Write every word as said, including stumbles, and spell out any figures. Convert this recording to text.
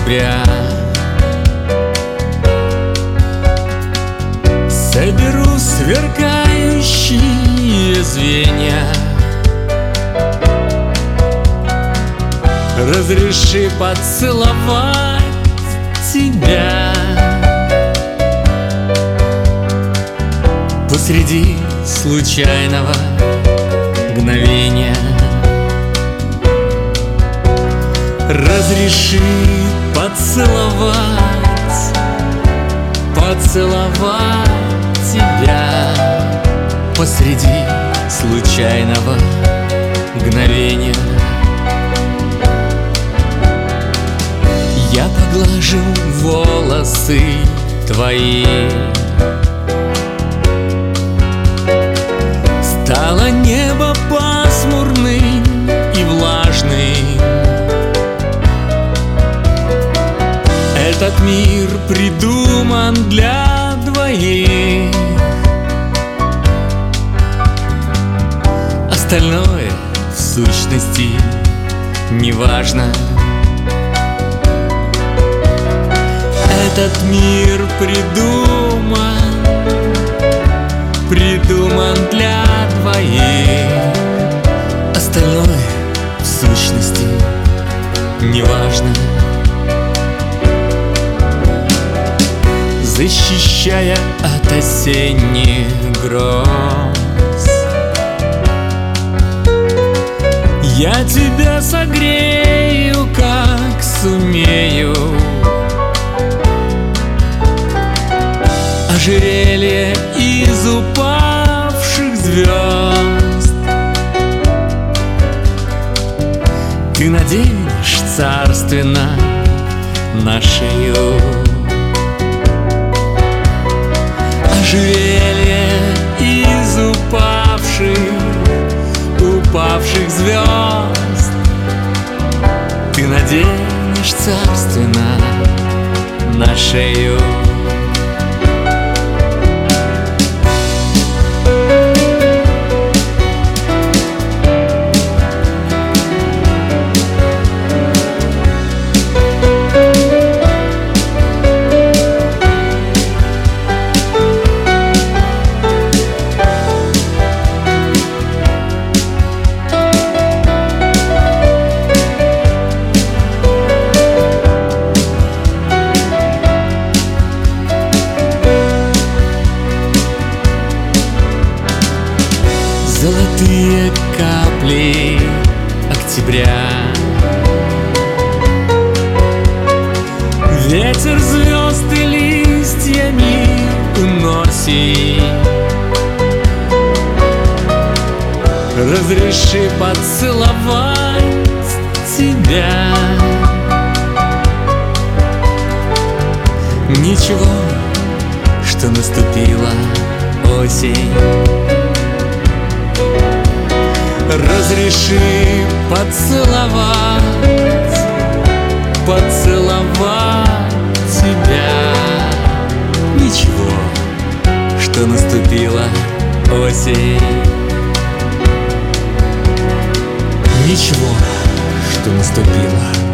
октября. Соберу сверкающие звенья, разреши поцеловать тебя посреди случайного мгновения. Разреши поцеловать, поцеловать тебя посреди случайного мгновения. Я поглажу волосы твои. Стало небо пасмурным и влажным. Этот мир придуман для двоих. Остальное в сущности не важно. Этот мир придуман, придуман для двоих. Остальное в сущности не важно. Защищая от осенних гроз, я тебя согрею, как сумею. Ожерелье из упавших звезд ты наденешь царственно на шею. Ожерелье из упавших, упавших звезд ты наденешь царственно на шею. Золотые капли октября, ветер звезд и листьями уносит. Разреши поцеловать тебя. Ничего, что наступила осень. Разреши поцеловать, поцеловать тебя. Ничего, что наступила осень. Ничего, что наступила